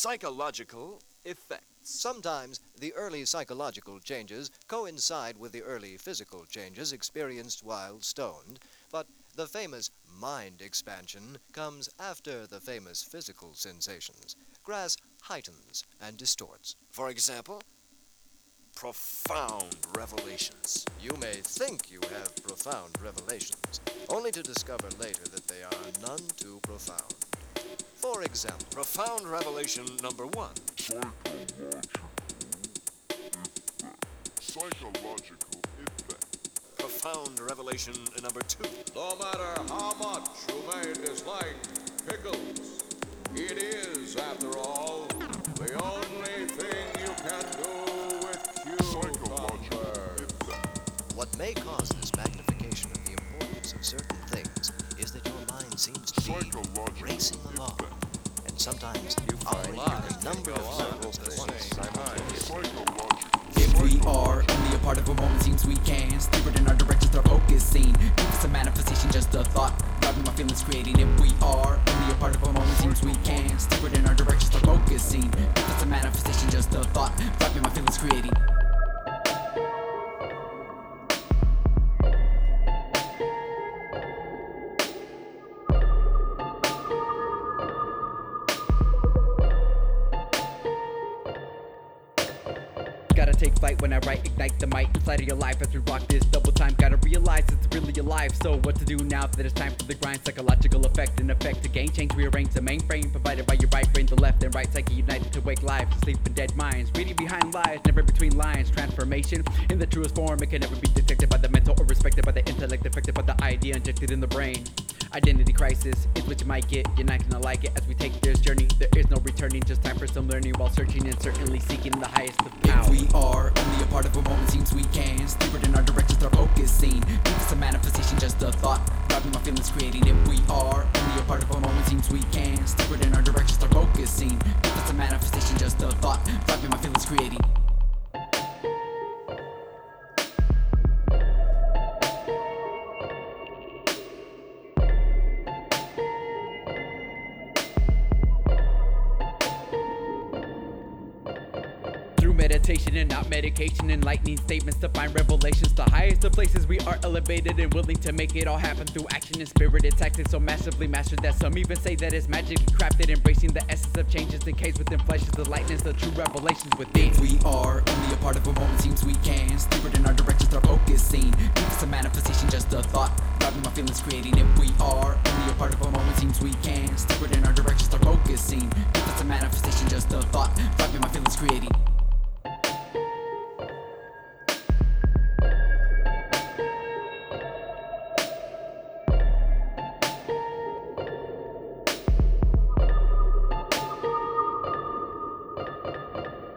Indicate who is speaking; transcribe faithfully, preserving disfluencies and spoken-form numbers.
Speaker 1: Psychological effects.
Speaker 2: Sometimes the early psychological changes coincide with the early physical changes experienced while stoned, but the famous mind expansion comes after the famous physical sensations. Grass heightens and distorts.
Speaker 1: For example, profound revelations.
Speaker 2: You may think you have profound revelations, only to discover later that they are none too profound. For example,
Speaker 1: profound revelation number one.
Speaker 3: Psychological effect.
Speaker 1: Profound revelation number two.
Speaker 4: No matter how much you may dislike pickles, it is, after all, the only thing you can do with cucumbers.
Speaker 2: What may cause this magnification of the importance of certain things is that your mind seems to be racing along, and sometimes you find a number of circles at once.
Speaker 5: If we are only a part of a moment, seems we can steer it in our direction, start focusing. If it's a manifestation, just a thought, driving my feelings, creating. If we are only a part of a moment, seems we can steer it in our direction, start focusing. If it's a manifestation, just a thought, driving my feelings, creating. Gotta take flight when I write, ignite the mic inside of your life as we rock this double time. Gotta realize it's really alive, so what to do now that it's time for the grind? Psychological effect and effect to gain change, rearrange the mainframe provided by your right brain, the left and right psyche united to wake life, to sleep in dead minds, reading behind lies, never between lines. Transformation in the truest form, it can never be detected by the mental or respected by the intellect, affected by the idea injected in the brain. Identity crisis is what you might get, you're not gonna like it as we take this journey. There is no returning, just time for some learning while searching and certainly seeking the highest of power. If we are only a part of a moment, seems we can steer it in our direction, start focusing. If it's a manifestation, just a thought, driving my feelings, creating. If we are only a part of a moment, seems we can steer it in our direction, start focusing. If it's a manifestation, just a thought, driving my feelings, creating. Meditation and not medication, enlightening statements to find revelations. The highest of places we are elevated and willing to make it all happen through action and spirited tactics so massively mastered that some even say that it's magically crafted. Embracing the essence of changes encased within flesh is the lightness of true revelations within. If we are only a part of a moment, seems we can steer it in our direction, start focusing. If it's a manifestation, just a thought, driving my feelings, creating. If we are only a part of a moment, seems we can steer it in our direction, start focusing.